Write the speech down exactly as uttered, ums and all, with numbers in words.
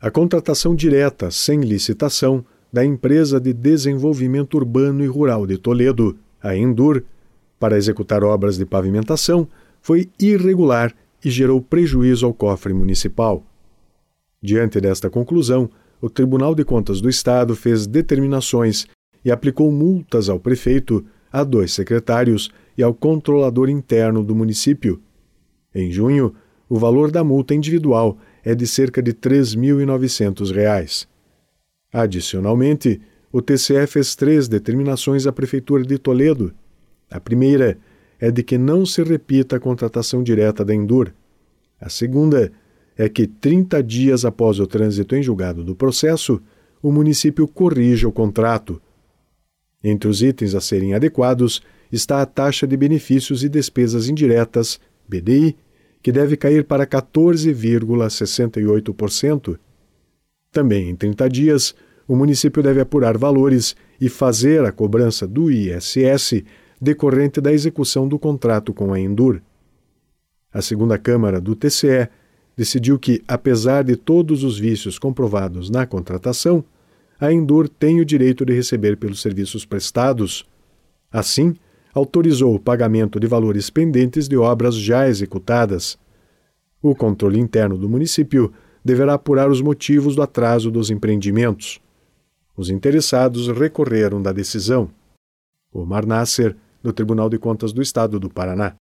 A contratação direta, sem licitação, da Empresa de Desenvolvimento Urbano e Rural de Toledo, a Endur, para executar obras de pavimentação, foi irregular e gerou prejuízo ao cofre municipal. Diante desta conclusão, o Tribunal de Contas do Estado fez determinações e aplicou multas ao prefeito, a dois secretários e ao controlador interno do município. Em junho, o valor da multa individual é de cerca de três mil e novecentos reais. Adicionalmente, o T C E fez três determinações à Prefeitura de Toledo. A primeira é de que não se repita a contratação direta da Endur. A segunda é que, trinta dias após o trânsito em julgado do processo, o município corrija o contrato. Entre os itens a serem adequados está a taxa de benefícios e despesas indiretas, B D I, que deve cair para quatorze vírgula sessenta e oito por cento. Também em trinta dias, o município deve apurar valores e fazer a cobrança do I S S decorrente da execução do contrato com a Endur. A segunda Câmara do T C E decidiu que, apesar de todos os vícios comprovados na contratação, a Endur tem o direito de receber pelos serviços prestados. Assim, autorizou o pagamento de valores pendentes de obras já executadas. O controle interno do município deverá apurar os motivos do atraso dos empreendimentos. Os interessados recorreram da decisão. Omar Nasser, do Tribunal de Contas do Estado do Paraná.